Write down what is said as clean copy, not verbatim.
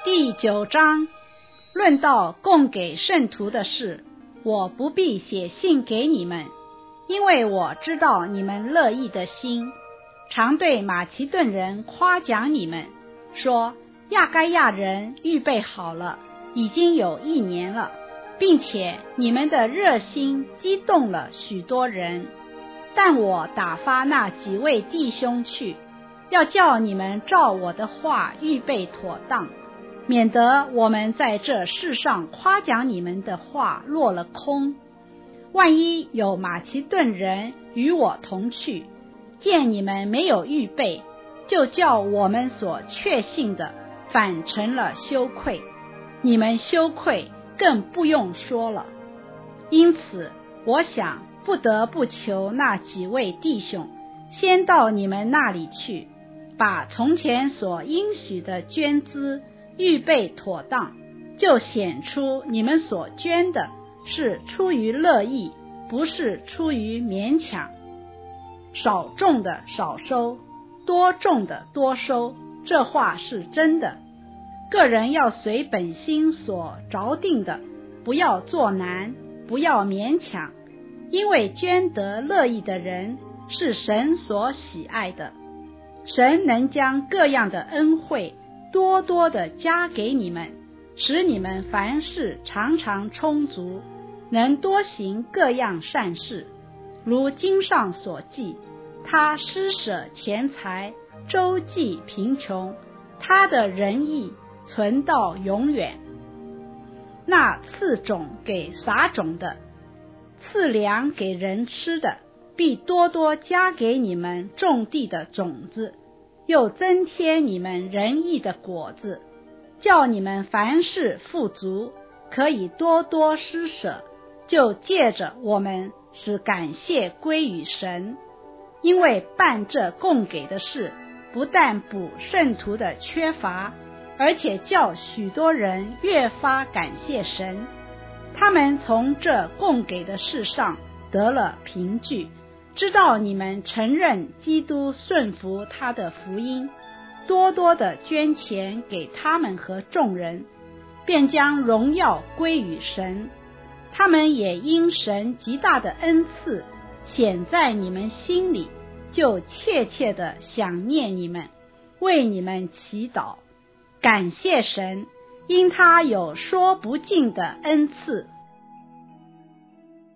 第9章，论到供给圣徒的事，我不必写信给你们，因为我知道你们乐意的心，常对马其顿人夸奖你们，说亚该亚人预备好了，已经有1年了，并且你们的热心激动了许多人。但我打发那几位弟兄去，要叫你们照我的话预备妥当，免得我们在这世上夸奖你们的话落了空。万一有马其顿人与我同去，见你们没有预备，就叫我们所确信的反成了羞愧，你们羞愧更不用说了。因此我想不得不求那几位弟兄先到你们那里去，把从前所应许的捐资预备妥当，就显出你们所捐的是出于乐意，不是出于勉强。少种的少收，多种的多收，这话是真的。个人要随本心所着定的，不要做难，不要勉强，因为捐得乐意的人是神所喜爱的。神能将各样的恩惠多多的加给你们，使你们凡事常常充足，能多行各样善事。如经上所记，他施舍钱财，周济贫穷，他的仁义存到永远。那赐种给撒种的，赐粮给人吃的，必多多加给你们种地的种子，又增添你们仁义的果子，叫你们凡事富足，可以多多施舍，就借着我们使感谢归于神。因为办这供给的事，不但补圣徒的缺乏，而且叫许多人越发感谢神。他们从这供给的事上得了凭据，知道你们承认基督顺服他的福音，多多的捐钱给他们和众人，便将荣耀归于神。他们也因神极大的恩赐显在你们心里，就切切的想念你们，为你们祈祷，感谢神，因他有说不尽的恩赐。